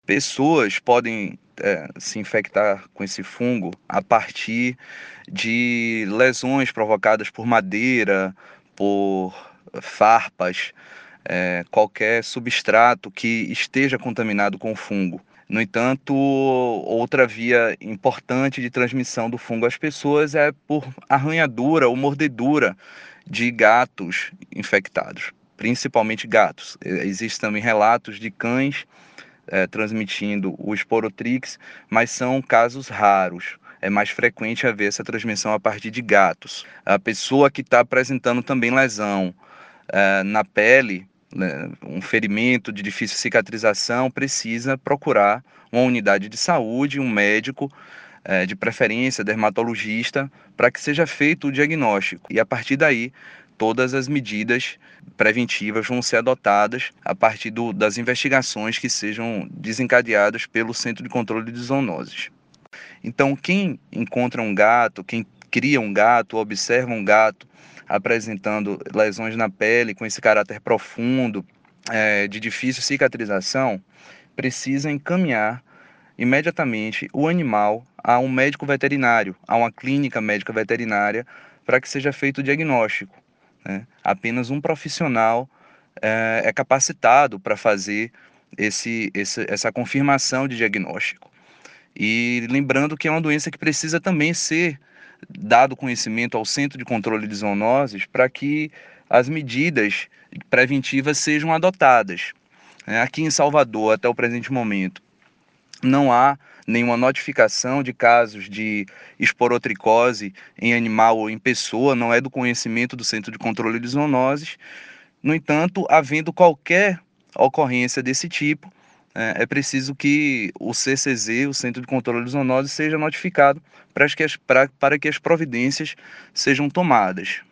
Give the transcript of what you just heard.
Pessoas podem se infectar com esse fungo a partir de lesões provocadas por madeira, por farpas, qualquer substrato que esteja contaminado com o fungo. No entanto, outra via importante de transmissão do fungo às pessoas é por arranhadura ou mordedura de gatos infectados, principalmente gatos. Existem também relatos de cães transmitindo o Sporotrix, mas são casos raros. É mais frequente haver essa transmissão a partir de gatos. A pessoa que está apresentando também lesão na pele, né, um ferimento de difícil cicatrização, precisa procurar uma unidade de saúde, um médico, de preferência dermatologista, para que seja feito o diagnóstico. E a partir daí, todas as medidas preventivas vão ser adotadas a partir das investigações que sejam desencadeadas pelo Centro de Controle de Zoonoses. Então, quem encontra um gato, quem cria um gato, observa um gato apresentando lesões na pele com esse caráter profundo, de difícil cicatrização, precisa encaminhar imediatamente o animal a um médico veterinário, a uma clínica médica veterinária, para que seja feito o diagnóstico, né? Apenas um profissional é capacitado para fazer essa confirmação de diagnóstico. E lembrando que é uma doença que precisa também ser dado conhecimento ao Centro de Controle de Zoonoses para que as medidas preventivas sejam adotadas. Aqui em Salvador, até o presente momento, não há nenhuma notificação de casos de esporotricose em animal ou em pessoa, não é do conhecimento do Centro de Controle de Zoonoses. No entanto, havendo qualquer ocorrência desse tipo, é preciso que o CCZ, o Centro de Controle de Zoonoses, seja notificado para que as providências sejam tomadas.